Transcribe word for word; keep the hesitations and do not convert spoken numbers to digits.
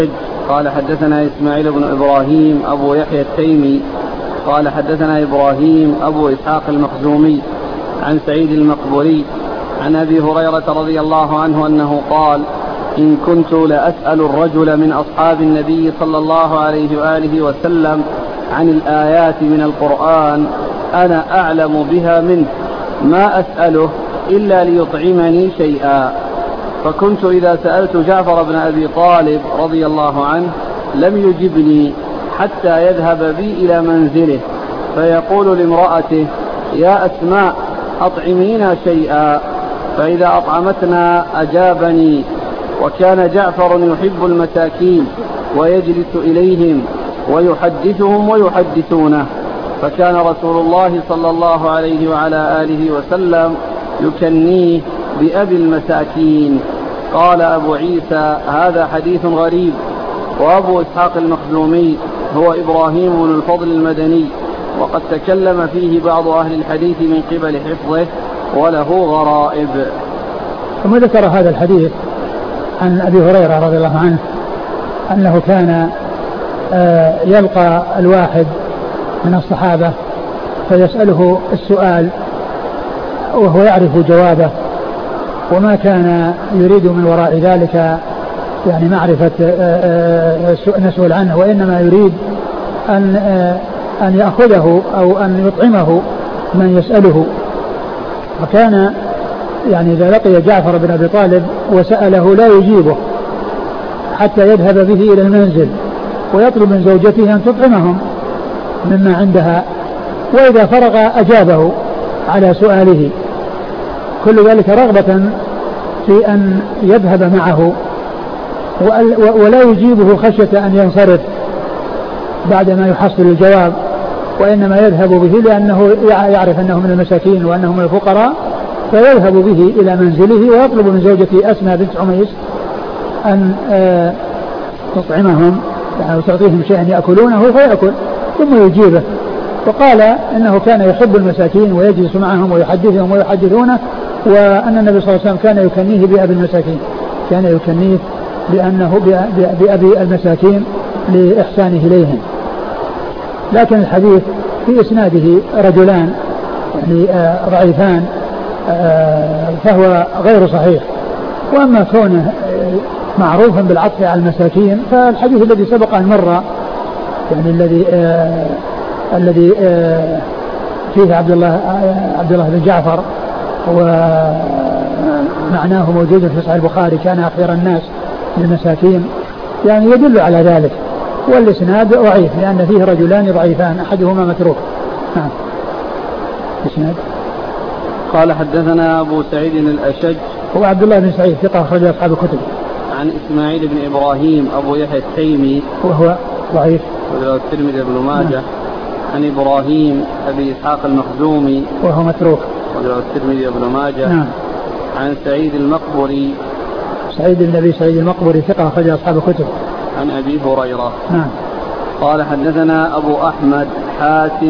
قال حدثنا إسماعيل بن إبراهيم أبو يحيى التيمي قال حدثنا إبراهيم أبو إسحاق المخزومي عن سعيد المقبوري عن أبي هريرة رضي الله عنه أنه قال: إن كنت لأسأل الرجل من أصحاب النبي صلى الله عليه وآله وسلم عن الآيات من القرآن أنا أعلم بها منه، ما أسأله إلا ليطعمني شيئا. فكنت إذا سألت جعفر بن أبي طالب رضي الله عنه لم يجبني حتى يذهب بي إلى منزله فيقول لامرأته: يا أسماء أطعمينا شيئا، فإذا أطعمتنا أجابني. وكان جعفر يحب المساكين ويجلس إليهم ويحدثهم ويحدثونه، فكان رسول الله صلى الله عليه وعلى آله وسلم يكنيه بأبي المساكين. قال أبو عيسى: هذا حديث غريب. وأبو إسحاق المخزومي هو إبراهيم بن الفضل المدني، وقد تكلم فيه بعض أهل الحديث من قبل حفظه وله غرائب. ثم ذكر هذا الحديث عن أبي هريرة رضي الله عنه أنه كان يلقى الواحد من الصحابة فيسأله السؤال وهو يعرف جوابه، وما كان يريد من وراء ذلك يعني معرفة نسؤال عنه، وإنما يريد أن أن يأخذه أو أن يطعمه من يسأله. وكان يعني إذا لقي جعفر بن أبي طالب وسأله لا يجيبه حتى يذهب به إلى المنزل ويطلب من زوجته أن تطعمهم مما عندها، وإذا فرغ أجابه على سؤاله، كل ذلك رغبة في أن يذهب معه ولا يجيبه خشية أن ينصرف بعدما يحصل الجواب، وإنما يذهب به لأنه يعرف أنه من المساكين وأنه من الفقراء، فيذهب به إلى منزله ويطلب من زوجته أسماء بنت عميس أن تطعمهم أو تعطيهم شيئا يأكلونه فيأكل ثم يجيبه. وقال إنه كان يحب المساكين ويجلس معهم ويحدثهم ويحدثونه، وأن النبي صلى الله عليه وسلم كان يكنيه بأبي المساكين، كان يكنيه بأنه بأبي المساكين لإحسانه إليهم. لكن الحديث في إسناده رجلان يعني ضعيفان فهو غير صحيح. وأما كونه معروفا بالعطف على المساكين فالحديث الذي سبق أن مر يعني الذي آه الذي آه فيه عبد الله آه عبد الله بن جعفر ومعناه موجود في صحيح البخاري كان أخير الناس للمساكين، يعني يدل على ذلك. والإسناد ضعيف لأن فيه رجلان ضعيفان أحدهما متروك. نعم. إسناد. قال حدثنا أبو سعيد الأشج هو عبد الله بن سعيد ثقة أخرج أصحاب الكتب. عن إسماعيل بن إبراهيم أبو يحيى التيمي وهو ضعيف وله الترمذي بن ماجه. نعم. عن إبراهيم أبي إسحاق المخزومي وهو متروك وله الترمذي بن ماجه. نعم. عن سعيد المقبوري سعيد بن أبي سعيد المقبوري ثقة أخرج أصحاب الكتب. عن أبي هريرة. نعم. قال حدثنا أبو أحمد حاتم